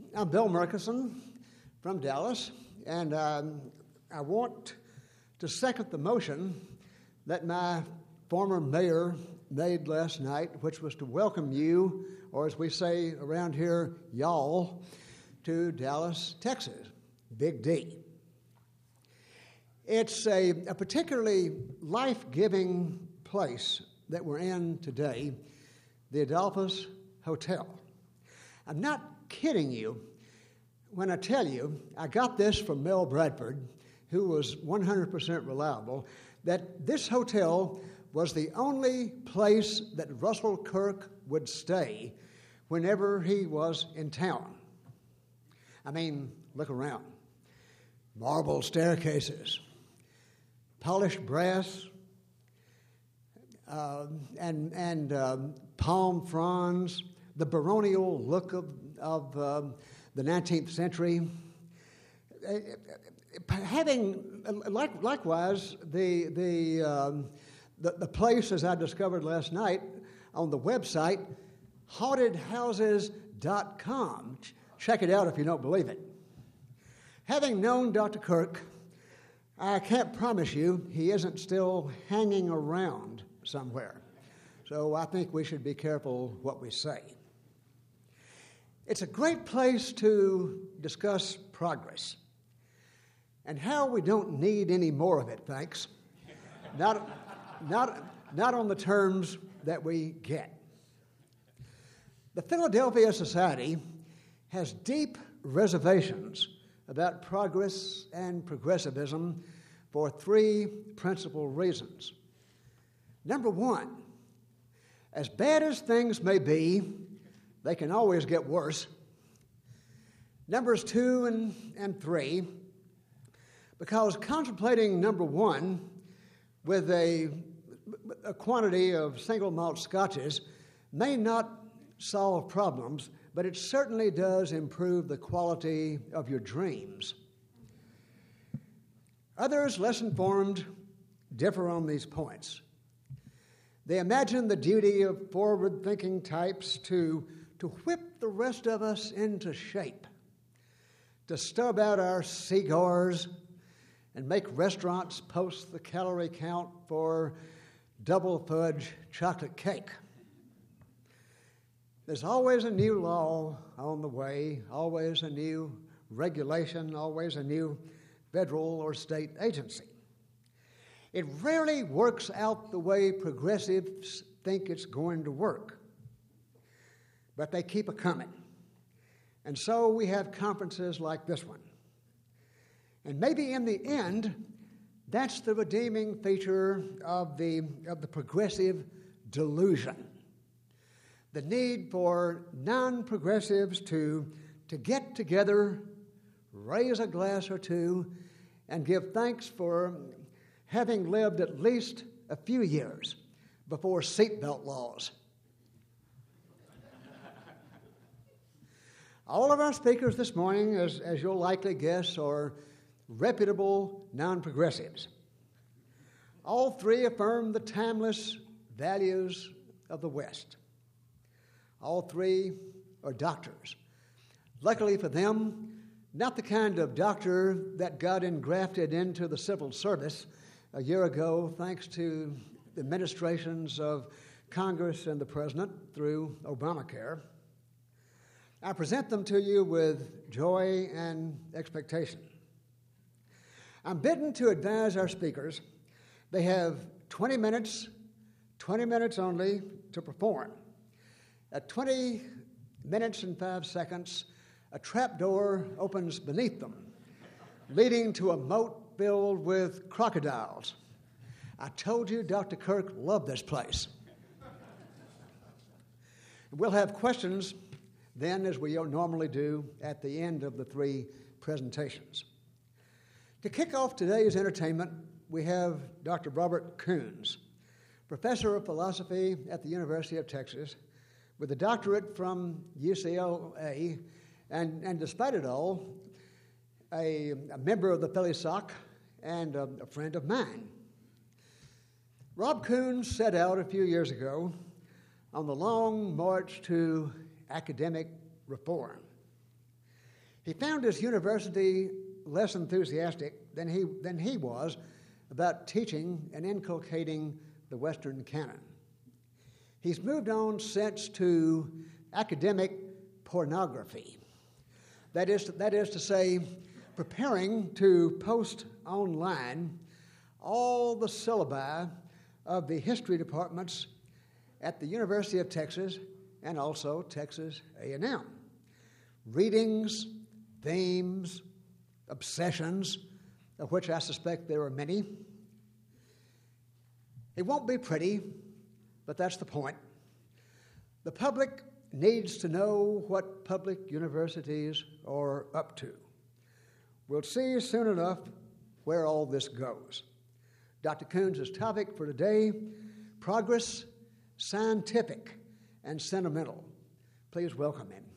I'm Bill Murkison from Dallas, and I want to second the motion that my former mayor made last night, which was to welcome you, or as we say around here, y'all, to Dallas, Texas, Big D. It's a particularly life-giving place that we're in today, the Adolphus Hotel. I'm not kidding you when I tell you I got this from Mel Bradford, who was 100% reliable, that this hotel was the only place that Russell Kirk would stay whenever he was in town. I mean, look around. Marble staircases, polished brass, and palm fronds, the baronial look of the 19th century. Having likewise the place, as I discovered last night on the website, hauntedhouses.com. Check it out if you don't believe it. Having known Dr. Kirk, I can't promise you he isn't still hanging around somewhere. So I think we should be careful what we say. It's a great place to discuss progress and how we don't need any more of it, thanks. Not on the terms that we get. The Philadelphia Society has deep reservations about progress and progressivism for three principal reasons. Number one, as bad as things may be, they can always get worse. Numbers 2 and 3, because contemplating number one with a quantity of single malt scotches may not solve problems, but it certainly does improve the quality of your dreams. Others, less informed, differ on these points. They imagine the duty of forward-thinking types to whip the rest of us into shape, to stub out our cigars and make restaurants post the calorie count for double fudge chocolate cake. There's always a new law on the way, always a new regulation, always a new federal or state agency. It rarely works out the way progressives think it's going to work, but they keep it coming. And so we have conferences like this one. And maybe in the end, that's the redeeming feature of the progressive delusion. The need for non-progressives to get together, raise a glass or two, and give thanks for having lived at least a few years before seatbelt laws. All of our speakers this morning, as you'll likely guess, are reputable non-progressives. All three affirm the timeless values of the West. All three are doctors. Luckily for them, not the kind of doctor that got engrafted into the civil service a year ago thanks to the administrations of Congress and the President through Obamacare. I present them to you with joy and expectation. I'm bidden to advise our speakers. They have 20 minutes only to perform. At 20 minutes and 5 seconds, a trapdoor opens beneath them, leading to a moat filled with crocodiles. I told you Dr. Kirk loved this place. We'll have questions then, as we normally do, at the end of the three presentations. To kick off today's entertainment, we have Dr. Robert Coons, professor of philosophy at the University of Texas, with a doctorate from UCLA, and despite it all, a member of the Philly Sock and a friend of mine. Rob Coons set out a few years ago on the long march to academic reform. He found his university less enthusiastic than he was about teaching and inculcating the Western canon. He's moved on since to academic pornography. That is to say, preparing to post online all the syllabi of the history departments at the University of Texas and also Texas A&M. Readings, themes, obsessions, of which I suspect there are many. It won't be pretty, but that's the point. The public needs to know what public universities are up to. We'll see soon enough where all this goes. Dr. Coons' topic for today, progress, scientific and sentimental. Please welcome him.